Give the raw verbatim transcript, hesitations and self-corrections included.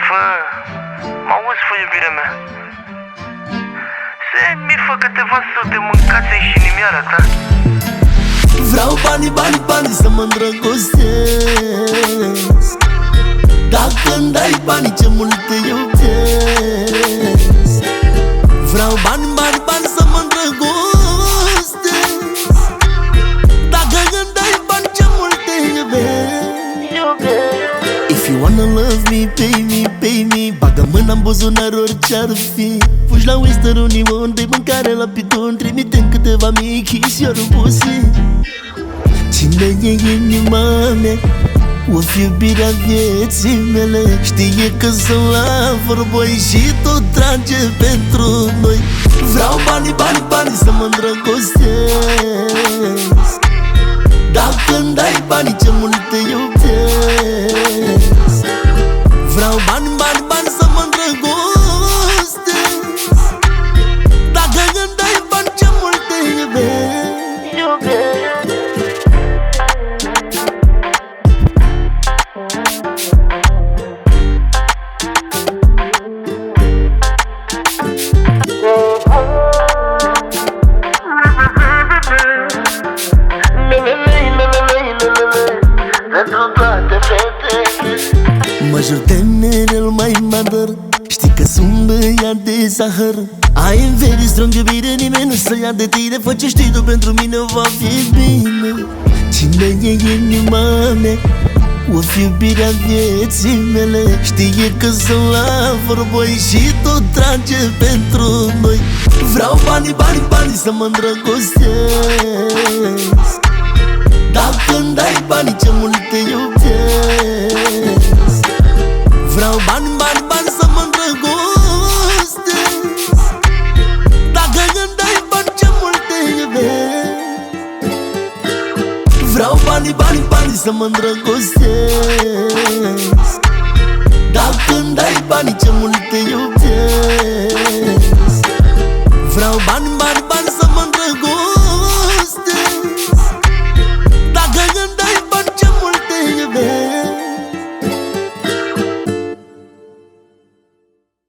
Fă, mă auzi, fă, iubirea mea. Send mi fă câteva sute, mâncați și inimioara ta. Vreau bani, bani, bani să mă îndrăgostesc. Dacă îmi dai bani, ce mult te iubesc. Vreau bani, bani, bani să mă îndrăgostesc. Dacă îmi dai bani, ce mult te iubesc. If you wanna love me, pay me, pay me. Bagă mâna în buzunar, orice-ar fi. Fugi la Western Union, dai mâncare la piton. Trimite-mi câteva mii chisiori în pusi. Cine e inima mea, o fi iubirea vieții mele. Știe că sunt la vorboi și tot trage pentru noi. Vreau bani, bani, bani să mă îndrăgostesc. Dacă îmi dai bani, ce mult te iubesc. Vreau bani, bani, bani să mă îndrăgostesc. Dacă îmi dai bani, ce mult te iubesc. Mă jur de mereu mai mother. Știi că sunt băiat de zahăr. I am very strong, iubire, nimeni nu să ia de tine. Fă ce știi tu, pentru mine va fi bine. Cine e inima mea, o fi iubirea vieții mele. Știe că sunt la vorboi și tot trage pentru noi. Vreau bani, bani, bani să mă îndrăgostesc. Dacă îmi dai bani, ce mult te iubesc. Vreau bani, bani, bani să mă îndrăgostesc. Dacă îmi dai bani, ce mult te iubesc. Vreau bani, bani, bani să mă îndrăgostesc. Dacă îmi dai bani, ce